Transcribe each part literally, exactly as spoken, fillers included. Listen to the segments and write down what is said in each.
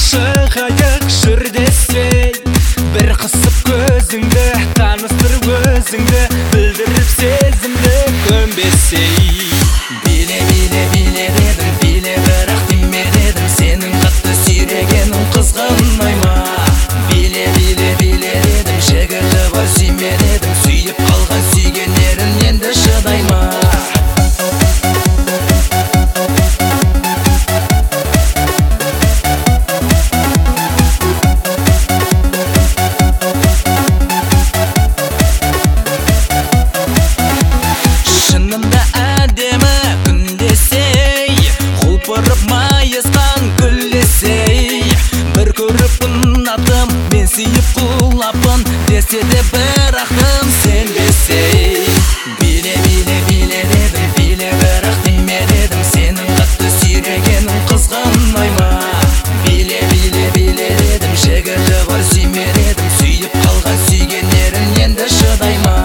шығайық жүр десей, бір қысып көзіңді, таныстырып өзіңді, білдіріп сезімді көнбесей. Биле, биле, биле дедім, биле бірақ тиме дедім, сенің қатты сүйрегенің қызғанмай ма? Биле, биле, биле дедім, жігіті бар сүйме дедім, сүйіп қалған сүйгенерін енді шыдай ма? Шынында әдемі күндесей, құлпырып майысқан күлдесей, бір көріп ұнатым, мен сүйіп құлапын десе де бір ақым сенбесей. Биле, биле, биле дедім, биле бірақ тиме дедім, сенің қатты сүйрегенің қызғанмай ма? Биле, биле, биле дедім, жігіті бар сүйме дедім, сүйіп қалған сүйгенерін енді шыдай ма?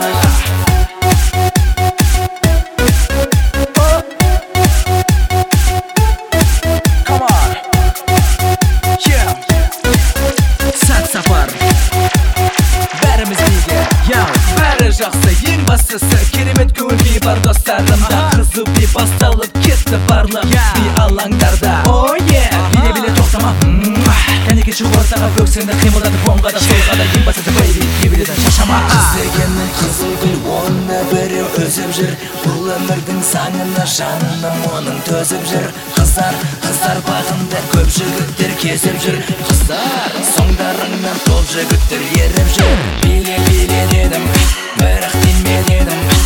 Жақсы, ең бастысы керемет көңіл бар достарымда, қызу би басталып кетті барлық би алаңдарда. О е, биле биле тоқтама, кәне кеші ортаға бөксеңді қимылдатып оңға да солға да, ең бастысы бейби ебеледен шашама. Іздегеннің қызыл гүл, оны біреу өзіп жүр, бұл өмірдің заңына жаным оның төзіп жүр. Қыздар, қыздар бағында көп жігіттер кезіп жүр, қыздар соңдарыңнан топ жігіттер еріп жүр. Биле биле дедім, бірақ тиме дедім,